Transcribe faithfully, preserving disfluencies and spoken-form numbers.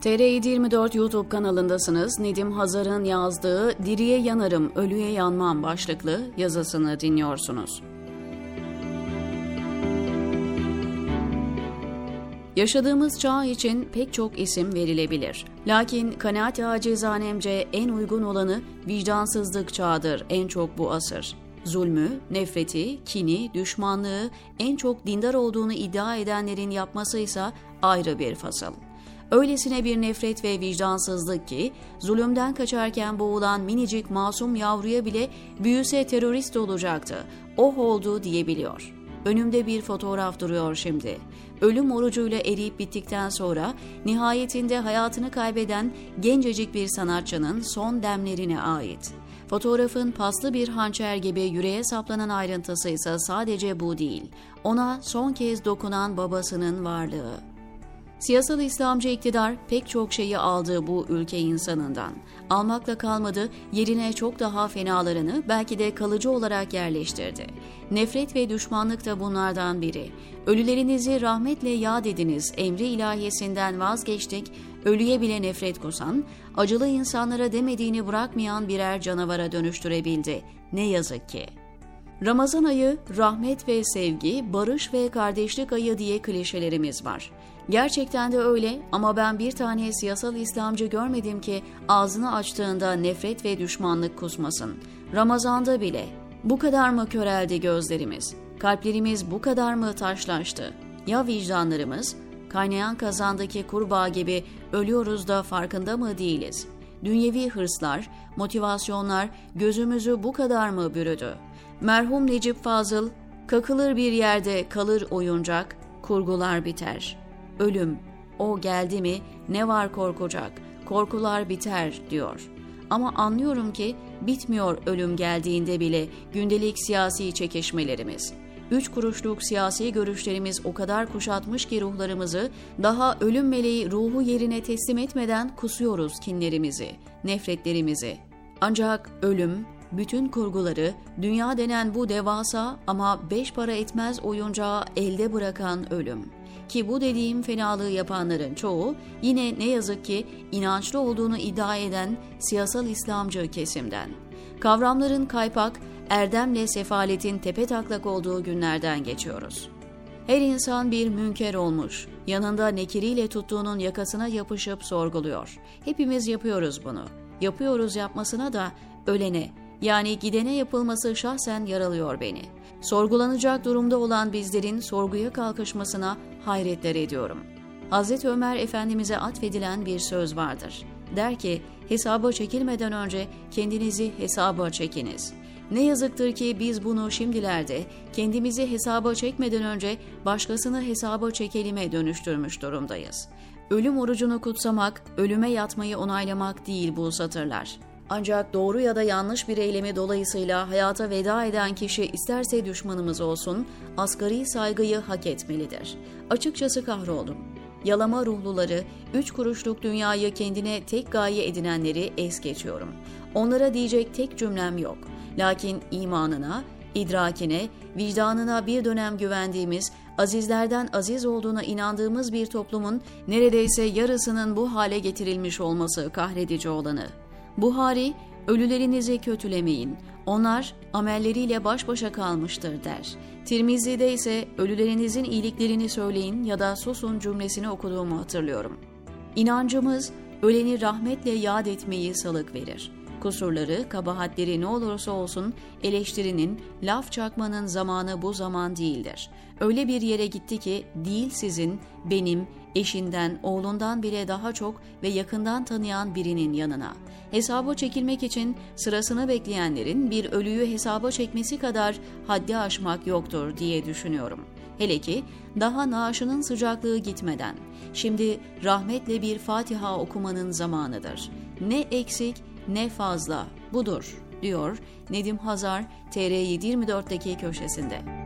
T R yedi yirmi dört YouTube kanalındasınız. Nedim Hazar'ın yazdığı "Diriye yanarım, ölüye yanmam" başlıklı yazısını dinliyorsunuz. Yaşadığımız çağ için pek çok isim verilebilir. Lakin kanaat-i acizanemce en uygun olanı vicdansızlık çağıdır en çok bu asır. Zulmü, nefreti, kini, düşmanlığı en çok dindar olduğunu iddia edenlerin yapması ise ayrı bir fasıl. Öylesine bir nefret ve vicdansızlık ki, zulümden kaçarken boğulan minicik masum yavruya bile büyüse terörist olacaktı, oh oldu diyebiliyor. Önümde bir fotoğraf duruyor şimdi. Ölüm orucuyla eriyip bittikten sonra nihayetinde hayatını kaybeden gencecik bir sanatçının son demlerine ait. Fotoğrafın paslı bir hançer gibi yüreğe saplanan ayrıntısı ise sadece bu değil. Ona son kez dokunan babasının varlığı. Siyasal İslamcı iktidar pek çok şeyi aldı bu ülke insanından. Almakla kalmadı, yerine çok daha fenalarını belki de kalıcı olarak yerleştirdi. Nefret ve düşmanlık da bunlardan biri. Ölülerinizi rahmetle yad ediniz emri ilahiyesinden vazgeçtik, ölüye bile nefret kusan, acılı insanlara demediğini bırakmayan birer canavara dönüştürebildi. Ne yazık ki. Ramazan ayı rahmet ve sevgi, barış ve kardeşlik ayı diye klişelerimiz var. Gerçekten de öyle ama ben bir tane siyasal İslamcı görmedim ki ağzını açtığında nefret ve düşmanlık kusmasın. Ramazan'da bile. Bu kadar mı köreldi gözlerimiz? Kalplerimiz bu kadar mı taşlaştı? Ya vicdanlarımız? Kaynayan kazandaki kurbağa gibi ölüyoruz da farkında mı değiliz? Dünyevi hırslar, motivasyonlar gözümüzü bu kadar mı bürüdü? Merhum Necip Fazıl, kakılır bir yerde kalır oyuncak, kurgular biter. Ölüm, o geldi mi ne var korkacak, korkular biter diyor. Ama anlıyorum ki bitmiyor ölüm geldiğinde bile gündelik siyasi çekişmelerimiz. Üç kuruşluk siyasi görüşlerimiz o kadar kuşatmış ki ruhlarımızı, daha ölüm meleği ruhu yerine teslim etmeden kusuyoruz kinlerimizi, nefretlerimizi. Ancak ölüm, bütün kurguları, dünya denen bu devasa ama beş para etmez oyuncağı elde bırakan ölüm. Ki bu dediğim fenalığı yapanların çoğu yine ne yazık ki inançlı olduğunu iddia eden siyasal İslamcı kesimden. Kavramların kaypak, erdemle sefaletin tepetaklak olduğu günlerden geçiyoruz. Her insan bir münker olmuş, yanında nekiriyle tuttuğunun yakasına yapışıp sorguluyor. Hepimiz yapıyoruz bunu. Yapıyoruz yapmasına da ölene, yani gidene yapılması şahsen yaralıyor beni. Sorgulanacak durumda olan bizlerin sorguya kalkışmasına hayretler ediyorum. Hazreti Ömer Efendimiz'e atfedilen bir söz vardır. Der ki, hesaba çekilmeden önce kendinizi hesaba çekiniz. Ne yazıktır ki biz bunu şimdilerde kendimizi hesaba çekmeden önce başkasını hesaba çekelime dönüştürmüş durumdayız. Ölüm orucunu kutsamak, ölüme yatmayı onaylamak değil bu satırlar. Ancak doğru ya da yanlış bir eylemi dolayısıyla hayata veda eden kişi isterse düşmanımız olsun, asgari saygıyı hak etmelidir. Açıkçası kahroldum. Yalama ruhluları, üç kuruşluk dünyayı kendine tek gaye edinenleri es geçiyorum. Onlara diyecek tek cümlem yok. Lakin imanına, idrakine, vicdanına bir dönem güvendiğimiz, azizlerden aziz olduğuna inandığımız bir toplumun neredeyse yarısının bu hale getirilmiş olması kahredici olanı. Buhari, ölülerinizi kötülemeyin, onlar amelleriyle baş başa kalmıştır der. Tirmizi'de ise ölülerinizin iyiliklerini söyleyin ya da susun cümlesini okuduğumu hatırlıyorum. İnancımız, öleni rahmetle yad etmeyi salık verir. Kusurları, kabahatleri ne olursa olsun eleştirinin, laf çakmanın zamanı bu zaman değildir. Öyle bir yere gitti ki değil sizin, benim, eşinden, oğlundan bile daha çok ve yakından tanıyan birinin yanına. Hesaba çekilmek için sırasını bekleyenlerin bir ölüyü hesaba çekmesi kadar haddi aşmak yoktur diye düşünüyorum. Hele ki daha naaşının sıcaklığı gitmeden. Şimdi rahmetle bir Fatiha okumanın zamanıdır. Ne eksik ne fazla budur diyor Nedim Hazar T R yedi yirmi dörtteki köşesinde.